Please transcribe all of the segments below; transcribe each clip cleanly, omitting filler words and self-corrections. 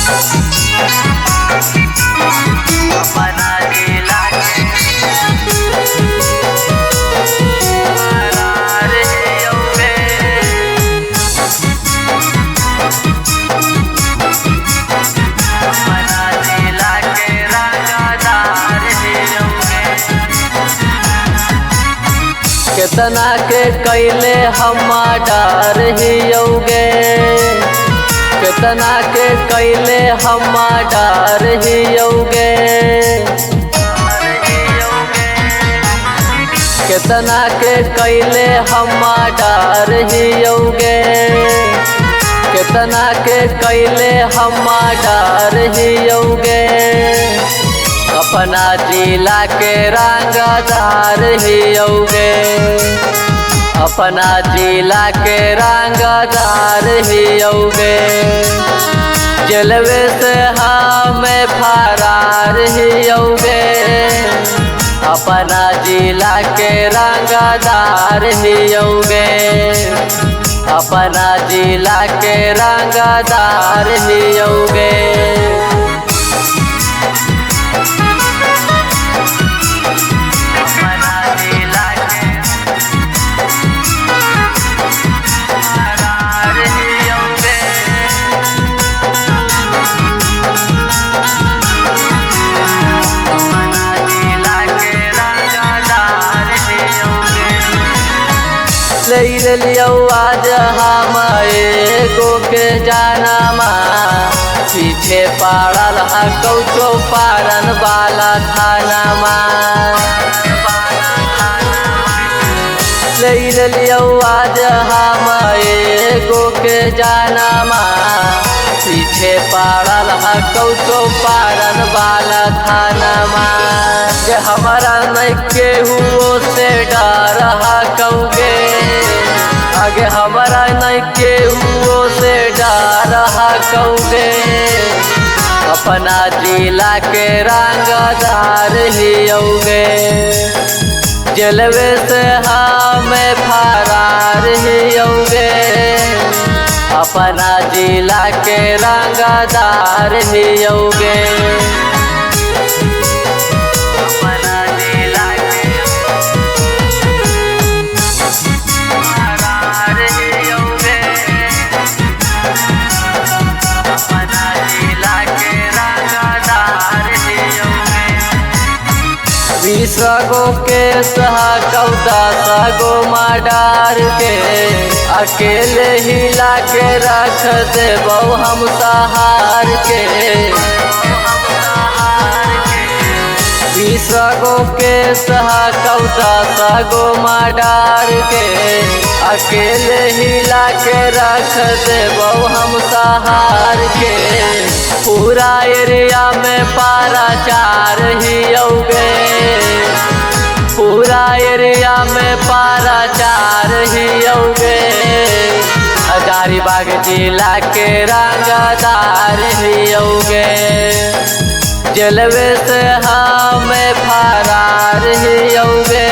अपना जिला के फरार हियौगे। अपना जिला के रंगदार हियौगे। केतना के कैले हम डर हियौगे। केतना के कैले हम डर हियौगे। केतना के कैले हम डर हियौगे। केतना के कैले हम डर हियौगे। अपना जिला के रंगदार हियौगे। अपना जिला के रंगदार हियौगे। जलवे से हमें फरार हियौगे। अपना जिला के रंगदार हियौगे। अपना जिला के रंगदार हियौगे। ले लियो आज हम एगो के जानमा। पीछे पड़ल है कौचो पारन वाला थानामा। ले लियो आज हम एगो के जानमा। पीछे पड़ल है कौचो पारन वाला थानामा। जे हमारा नहीं केहू से डर कौगे। आगे हमारा नहीं केहू से डर कौगे। अपना जिला के रंगदार हियौगे। जलवे से हमें फरार हियौगे। अपना जिला के रंगदार हियौगे। सगो के सहा 14 मर्डर के अकेले हिला के रख देबो हम सहार के। 20 के सहा 14 मर्डर के अकेले हिला के रख देबो हम सहार के। पूरा एरिया में पाराचार हियौगे। पूरा एरिया में पाराचार हियौगे। हजारीबाग जिला के रंगदार हियौगे। जलवे से हमें फरार हियौगे।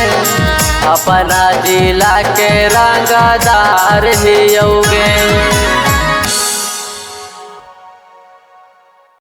अपना जिला के रंगदार हियौगे।